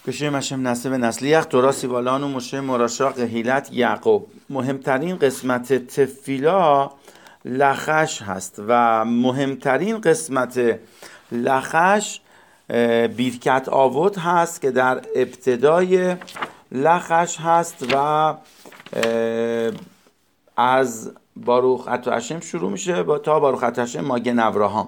בשם هشم نسل نسلیخ توراسی والان و مشه مراشاق هیلت یعقوب. مهمترین قسمت تفیلا لخش هست و مهمترین قسمت لخش بیرکت آوت هست که در ابتدای لخش هست و از باروخ اتو هشم شروع میشه تا باروخ اتو هشم ماگن ابراهام.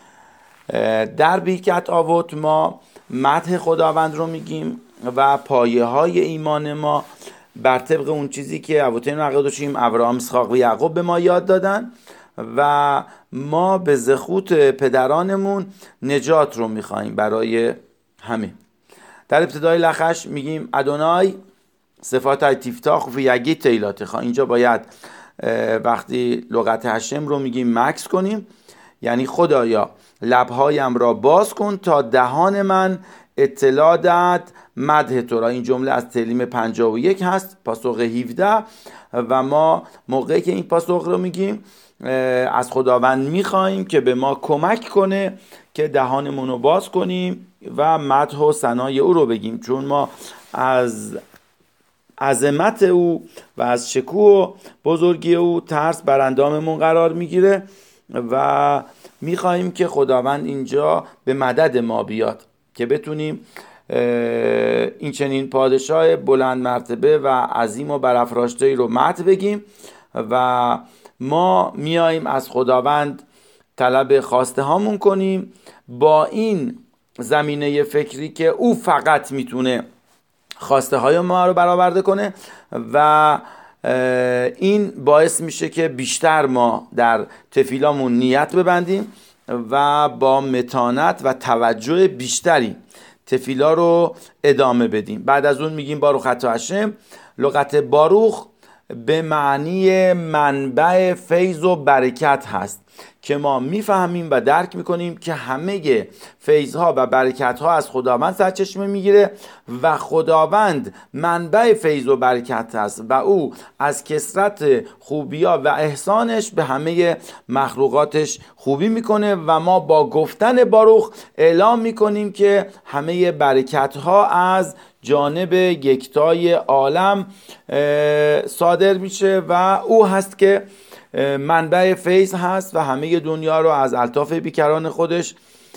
در بیرکت آوت ما مدح خداوند رو میگیم و پایه های ایمان ما بر طبق اون چیزی که ابوتین و عقیدوشیم ابراهام، اسحاق و یعقوب به ما یاد دادن و ما به زخوت پدرانمون نجات رو میخواییم برای همه. در ابتدای لخش میگیم ادونای صفات های تیفتاخ و یگی تیلاتخا. اینجا باید وقتی لغت هشم رو میگیم مکس کنیم، یعنی خدایا لبهایم را باز کن تا دهان من اطلاع دهد مدح تو را. این جمله از تلیم 51 هست، پاسخ 17 و ما موقعی که این پاسخ رو میگیم از خداوند میخواییم که به ما کمک کنه که دهانمون رو باز کنیم و مدح و ثنای او رو بگیم، چون ما از عظمت او و از شکوه و بزرگی او ترس بر انداممون قرار میگیره و میخواییم که خداوند اینجا به مدد ما بیاد که بتونیم این چنین پادشاه بلند مرتبه و عظیم و برافراشته‌ای رو مدح بگیم و ما میاییم از خداوند طلب خواسته هامون کنیم با این زمینه فکری که او فقط میتونه خواسته های ما رو برآورده کنه و این باعث میشه که بیشتر ما در تفیلامون نیت ببندیم و با متانت و توجه بیشتری تفیلا رو ادامه بدیم. بعد از اون میگیم باروخ اتو هشم. لغت باروخ به معنی منبع فیض و برکت هست که ما میفهمیم و درک میکنیم که همه فیضها و برکتها از خداوند سرچشمه میگیره و خداوند منبع فیض و برکت هست و او از کثرت خوبی‌ها و احسانش به همه مخلوقاتش خوبی میکنه و ما با گفتن باروخ اعلام میکنیم که همه برکتها از جانب یکتای عالم صادر میشه و او هست که منبع فیض هست و همه دنیا رو از الطاف بیکران خودش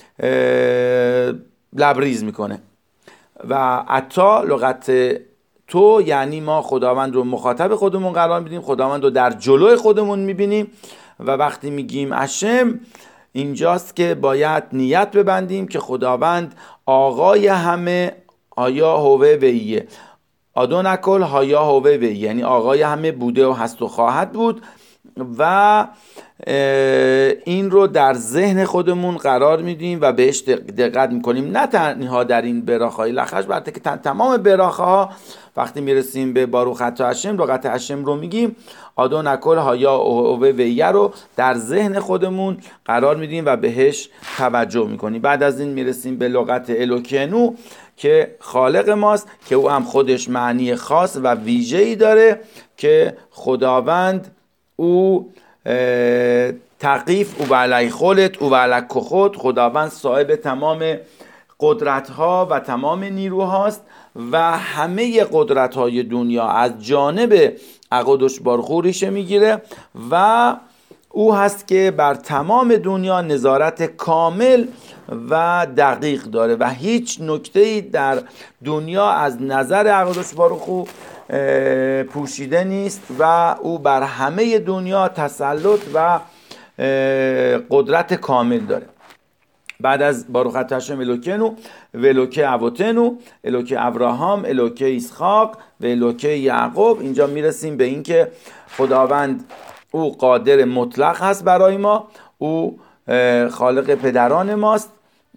لبریز میکنه. و عطا لغت تو یعنی ما خداوند رو مخاطب خودمون قرار میدیم، خداوند رو در جلوی خودمون میبینیم و وقتی میگیم هشم اینجاست که باید نیت ببندیم که خداوند آقای همه آیا هوه ویه آدونکل هایا هوه ویه، یعنی آقای همه بوده و هست و خواهد بود و این رو در ذهن خودمون قرار میدیم و بهش دقت میکنیم، نه تنها در این براخهای لخش بلکه تمام براخه ها. وقتی میرسیم به باروخ اتو هشم لغت هشم رو میگیم آدون اکل هایا اوه ویه رو در ذهن خودمون قرار میدیم و بهش توجه میکنیم. بعد از این میرسیم به لغت الوکینو که خالق ماست که او هم خودش معنی خاص و ویژه‌ای داره که خداوند او تقیف او علی خلت او علی کخوت، خداوند صاحب تمام قدرت ها و تمام نیروهاست و همه قدرت های دنیا از جانب عقدش بارخو ریشه میگیره و او هست که بر تمام دنیا نظارت کامل و دقیق داره و هیچ نکته‌ای در دنیا از نظر عقدش بارخو پوشیده نیست و او بر همه دنیا تسلط و قدرت کامل داره. بعد از باروخ اتو هشم الوکینو و الوکه ابوتینو، الوکه ابراهام، الوکه اسحاق و الوکه یعقوب، اینجا میرسیم به این که خداوند او قادر مطلق هست برای ما، او خالق پدران ماست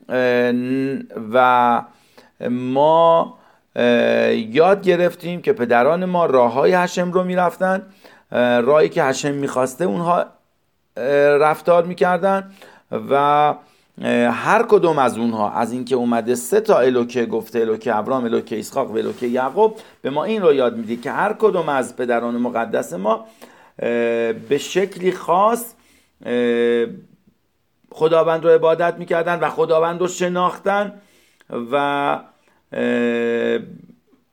و ما یاد گرفتیم که پدران ما راههای هشم رو میرفتن، راهی که هشم میخواسته اونها رفتار میکردن و هر کدوم از اونها از اینکه اومده 3 تا الوکه گفته، الوکه ابراهام، الوکه اسحاق و الوکه یعقوب، به ما این رو یاد میده که هر کدوم از پدران مقدس ما به شکلی خاص خداوند رو عبادت میکردن و خداوند رو شناختن و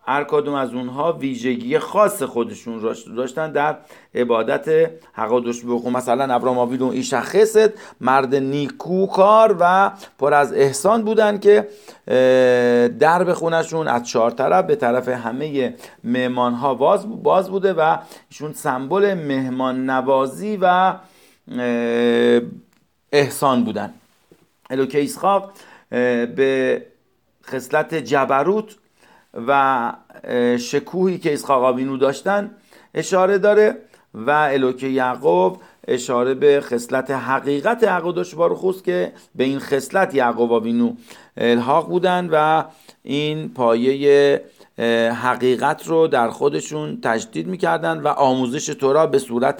هر کدوم از اونها ویژگی خاص خودشون داشتن در عبادت حقادش بخو. مثلا ابراهیم آوینو ایش خسد، مرد نیکوکار و پر از احسان بودن که درب خونشون از 4 طرف به طرف همه مهمان ها باز بوده و ایشون سمبل مهمان نوازی و احسان بودن. الوکه ایسحاق به خصلت جبروت و شکوهی که اسحاق آوینو داشتن اشاره داره و الوکه یعقوب اشاره به خصلت حقیقت حقادش باروخوست که به این خصلت یعقوب آوینو الحاق بودن و این پایه حقیقت رو در خودشون تجدید میکردن و آموزش تورا به صورت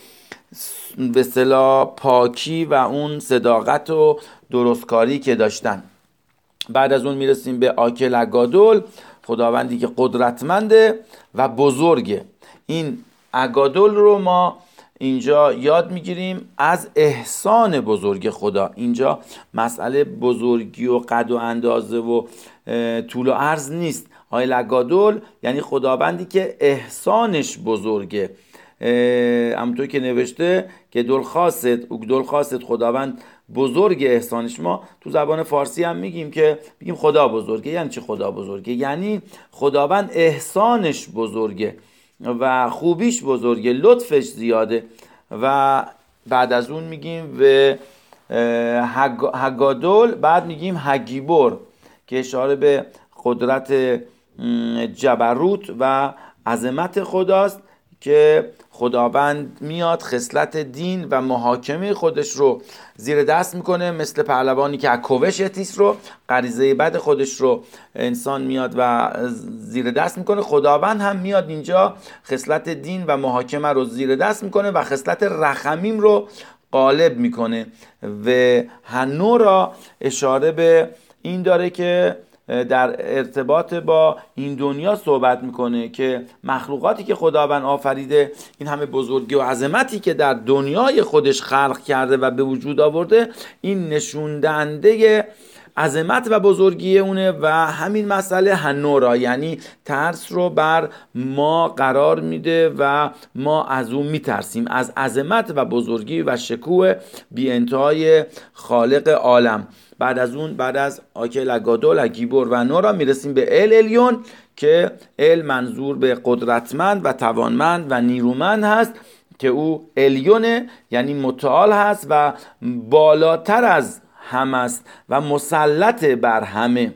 به اصطلاح پاکی و اون صداقت و درستکاری که داشتن. بعد از اون میرسیم به آکل اگادول، خداوندی که قدرتمنده و بزرگه. این اگادول رو ما اینجا یاد میگیریم از احسان بزرگ خدا. اینجا مسئله بزرگی و قد و اندازه و طول و عرض نیست. آیل اگادول یعنی خداوندی که احسانش بزرگه. همونطور که نوشته که دل خواست خداوند بزرگ احسانش. ما تو زبان فارسی هم میگیم خدا بزرگه. یعنی چی خدا بزرگه؟ یعنی خداوند احسانش بزرگه و خوبیش بزرگه، لطفش زیاده. و بعد از اون میگیم به هگادول، بعد میگیم هگیبور که اشاره به قدرت جبروت و عظمت خداست که خداوند میاد خصلت دین و محاکمه خودش رو زیر دست میکنه، مثل پهلوانی که کوش تیس رو، غریزه بد خودش رو انسان میاد و زیر دست میکنه. خداوند هم میاد اینجا خصلت دین و محاکمه رو زیر دست میکنه و خصلت رحمیم رو غالب میکنه. و هنو را اشاره به این داره که در ارتباط با این دنیا صحبت میکنه که مخلوقاتی که خداوند آفریده، این همه بزرگی و عظمتی که در دنیای خودش خلق کرده و به وجود آورده، این نشون دهنده عظمت و بزرگی اونه. و همین مسئله هنورا یعنی ترس رو بر ما قرار میده و ما از اون میترسیم، از عظمت و بزرگی و شکوه بی انتهای خالق عالم. بعد از آکل اگادول، اگیبور و نورا میرسیم به الیون که منظور به قدرتمند و توانمند و نیرومند هست که او الیونه یعنی متعال هست و بالاتر از همه است و مسلط بر همه.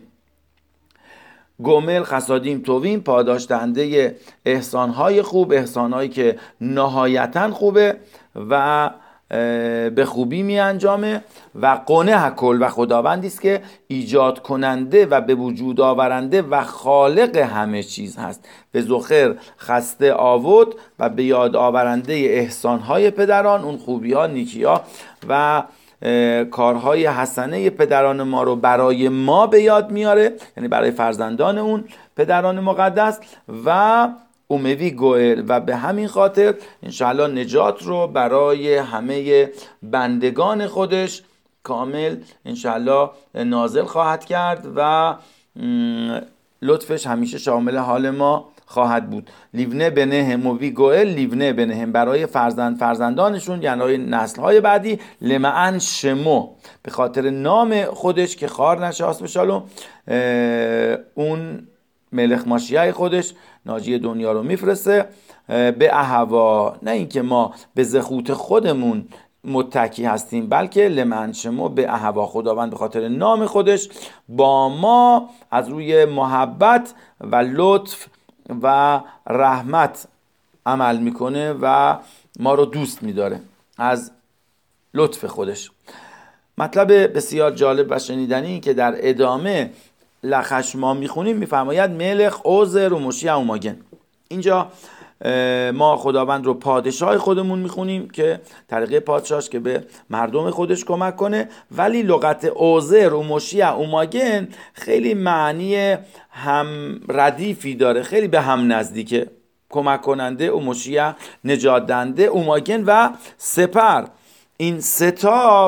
گومل خسادیم تویم، پاداش دهنده احسانهای خوب، احسانهایی که نهایتاً خوبه و به خوبی می انجامه. و قونه هکل و خداوندی است که ایجاد کننده و به وجود آورنده و خالق همه چیز هست. به ذخر خسته آورد و به یاد آورنده احسانهای پدران، اون خوبی ها، نیکی ها و کارهای حسنه پدران ما رو برای ما به یاد میاره، یعنی برای فرزندان اون پدران مقدس. و اوموی گوئل و به همین خاطر انشاءالله نجات رو برای همه بندگان خودش کامل انشاءالله نازل خواهد کرد و لطفش همیشه شامل حال ما خواهد بود. لیونه بنهم موی گوئل لیونه بنهم، برای فرزندانشون یعنی نسل‌های بعدی. لمعن شمو، به خاطر نام خودش که خار نشاست بشالو، اون ملک ماشیای خودش ناجی دنیا رو میفرسته به اهوا. نه اینکه ما به زخوت خودمون متکی هستیم، بلکه لمن شما به اهوا، خداوند به خاطر نام خودش با ما از روی محبت و لطف و رحمت عمل میکنه و ما رو دوست میداره از لطف خودش. مطلب بسیار جالب و شنیدنی که در ادامه لخش ما میخونیم میفرماید ملخ عوزر و مشیع اوماگن. اینجا ما خداوند رو پادشاه خودمون میخونیم که طریقه پادشاهش که به مردم خودش کمک کنه، ولی لغت عوزر و مشیع اوماگن خیلی معنی هم ردیفی داره، خیلی به هم نزدیکه. کمک کننده و مشیع نجات دهنده، اوماگن و سپر. این سه تا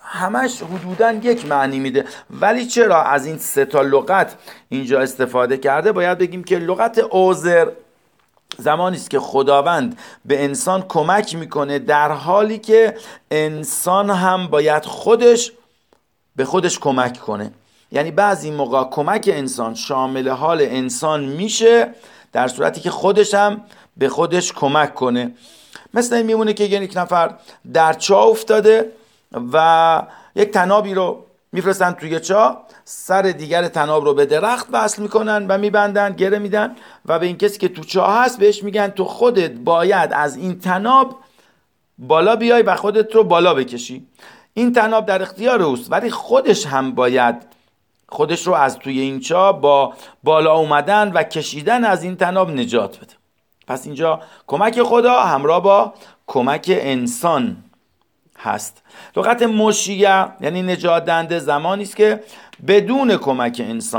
همش حدوداً یک معنی میده. ولی چرا از این 3 تا لغت اینجا استفاده کرده؟ باید بگیم که لغت عذر زمانی است که خداوند به انسان کمک میکنه در حالی که انسان هم باید خودش به خودش کمک کنه. یعنی بعضی موقع کمک انسان شامل حال انسان میشه در صورتی که خودش هم به خودش کمک کنه. مثل این میمونه که یک نفر در چاه افتاده و یک طنابی رو میفرستن توی چاه، سر دیگر طناب رو به درخت وصل میکنن و میبندن، گره میدن و به این کسی که تو چاه هست بهش میگن تو خودت باید از این طناب بالا بیای و خودت رو بالا بکشی. این طناب در اختیار اوست ولی خودش هم باید خودش رو از توی این چاه با بالا اومدن و کشیدن از این طناب نجات بده. پس اینجا کمک خدا همراه با کمک انسان هست. لغت مشیع یعنی نجات دهنده زمانی است که بدون کمک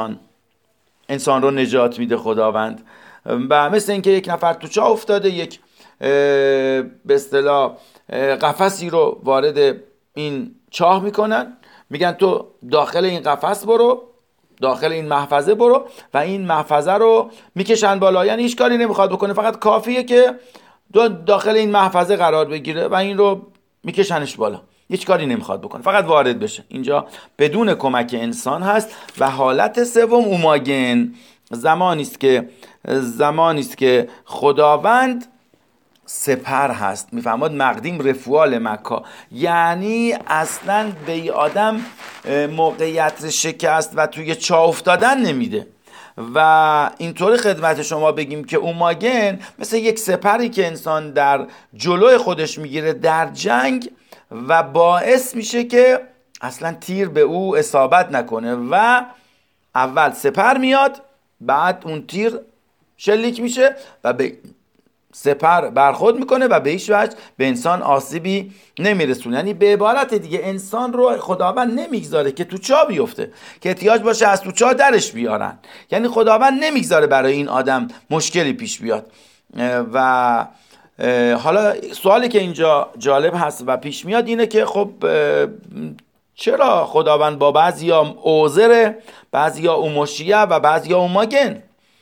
انسان رو نجات میده خداوند. و مثل اینکه یک نفر تو چاه افتاده، یک به اصطلاح قفسی رو وارد این چاه میکنن، میگن تو داخل این قفس برو، داخل این محفظه برو و این محفظه رو میکشن بالا. یعنی هیچ کاری نمیخواد بکنه، فقط کافیه که داخل این محفظه قرار بگیره و این رو میکشنش بالا، هیچ کاری نمیخواد بکنه، فقط وارد بشه. اینجا بدون کمک انسان هست. و حالت سوم اوماگن زمانی است که خداوند سپر هست. میفهماد مقدیم رفوال مکا، یعنی اصلا به آدم موقعیت شکست و توی چاه افتادن نمیده. و اینطوری خدمت شما بگیم که اوماگن مثل یک سپری که انسان در جلوی خودش میگیره در جنگ و باعث میشه که اصلا تیر به او اصابت نکنه و اول سپر میاد، بعد اون تیر شلیک میشه و به سپر برخورد میکنه و به هیچ وجه به انسان آسیبی نمیرسونه. یعنی به عبارت دیگه انسان رو خداوند نمیگذاره که تو چاه بیفته، که احتیاج باشه از تو چاه درش بیارن. یعنی خداوند نمیگذاره برای این آدم مشکلی پیش بیاد. و حالا سوالی که اینجا جالب هست و پیش میاد اینه که خب چرا خداوند با بعضیا عذره، بعضیا اوموشیه و بعضیا اوماگن؟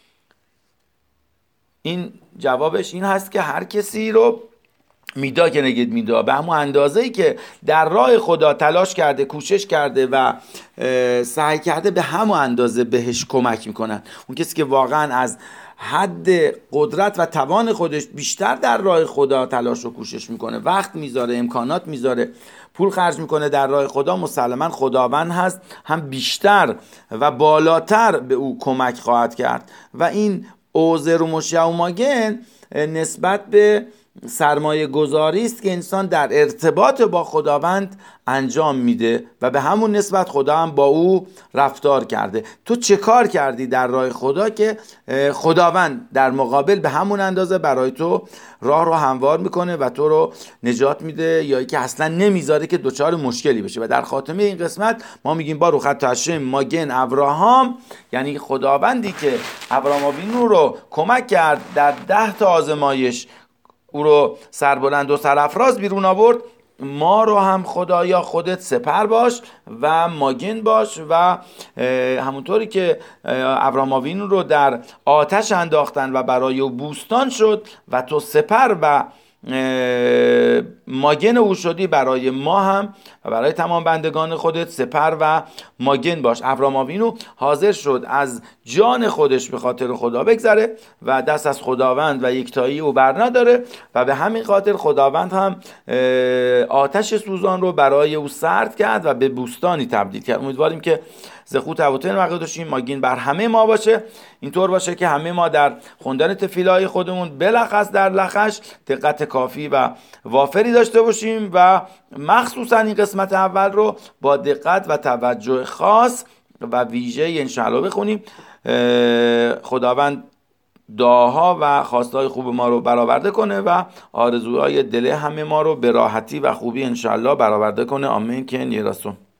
این جوابش این هست که هر کسی رو میدا که نگید میدا به همون اندازه‌ای که در راه خدا تلاش کرده، کوشش کرده و سعی کرده، به همون اندازه بهش کمک میکنن. اون کسی که واقعا از حد قدرت و توان خودش بیشتر در راه خدا تلاش و کوشش میکنه، وقت میذاره، امکانات میذاره، پول خرج میکنه در راه خدا، مسلماً خداوند هست هم بیشتر و بالاتر به او کمک خواهد کرد. و این عذر و مشیع و اوماگن نسبت به سرمایه گذاری است که انسان در ارتباط با خداوند انجام میده و به همون نسبت خدا هم با او رفتار کرده. تو چه کار کردی در راه خدا که خداوند در مقابل به همون اندازه برای تو راه رو هموار میکنه و تو رو نجات میده، یا که اصلا نمیذاره که دچار مشکلی بشه. و در خاتمه این قسمت ما میگیم باروخ اتو هشم ماگن ابراهام، یعنی خداوندی که ابراهام آوینو رو کمک کرد در 10 تا آزمایش او رو سربلند و سرافراز بیرون آورد. ما رو هم خدایا خودت سپر باش و ماگن باش. و همونطوری که ابراهام آوینو رو در آتش انداختن و برای او بوستان شد و تو سپر و ماگن او شدی، برای ما هم و برای تمام بندگان خودت سپر و ماگن باش. ابراهام آوینو حاضر شد از جان خودش به خاطر خدا بگذره و دست از خداوند و یکتایی او بر نداره و به همین خاطر خداوند هم آتش سوزان رو برای او سرد کرد و به بوستانی تبدیل کرد. امیدواریم که زخوت اوتن وقت داشتیم ماگین بر همه ما باشه، اینطور باشه که همه ما در خوندن تفیلای خودمون بلخص در لخش دقت کافی و وافری داشته باشیم و مخصوصا این قسمت اول رو با دقت و توجه خاص و ویژه انشاءالله بخونیم. خداوند دعاها و خواستهای خوب ما رو برآورده کنه و آرزوهای دل همه ما رو به راحتی و خوبی انشاءالله برآورده کنه. آمین که نیرسون.